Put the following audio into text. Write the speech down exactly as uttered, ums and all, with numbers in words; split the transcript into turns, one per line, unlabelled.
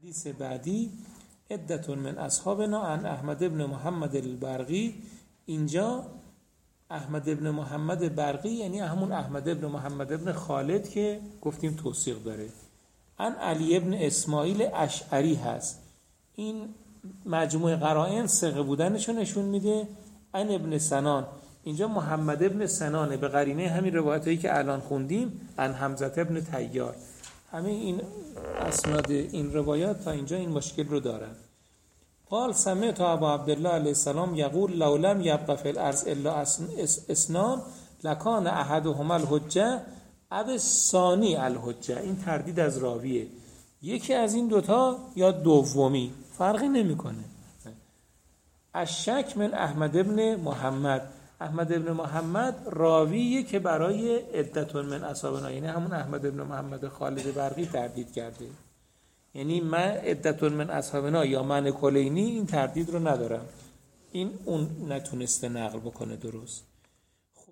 حدیث بعدی عدة من اصحابنا عن احمد ابن محمد البرقی. اینجا احمد ابن محمد برقی یعنی همون احمد ابن محمد ابن خالد که گفتیم توثیق داره. عن علی ابن اسماعیل اشعری هست. این مجموع قرائن ثقه بودنشو نشون میده. عن ابن سنان، اینجا محمد ابن سنانه به قرینه همین روایتایی که الان خوندیم. عن حمزه ابن طیار. همه این اسناد این روایات تا اینجا این مشکل رو دارن. قال سمعت ابا عبدالله علیه السلام یقول لو لم یبق فی الارض الا اثنان لکان احدهما الحجه اب ثانی الحجه. این تردید از راویه، یکی از این دوتا یا دومی، فرقی نمیکنه. الشک من احمد ابن محمد، احمد ابن محمد راویه که برای عدة من اصحابنا یعنی همون احمد ابن محمد خالد برقی تردید کرده. یعنی من عدة من اصحابنا یا من کلینی این تردید رو ندارم. این اون نتونسته نقل بکنه درست.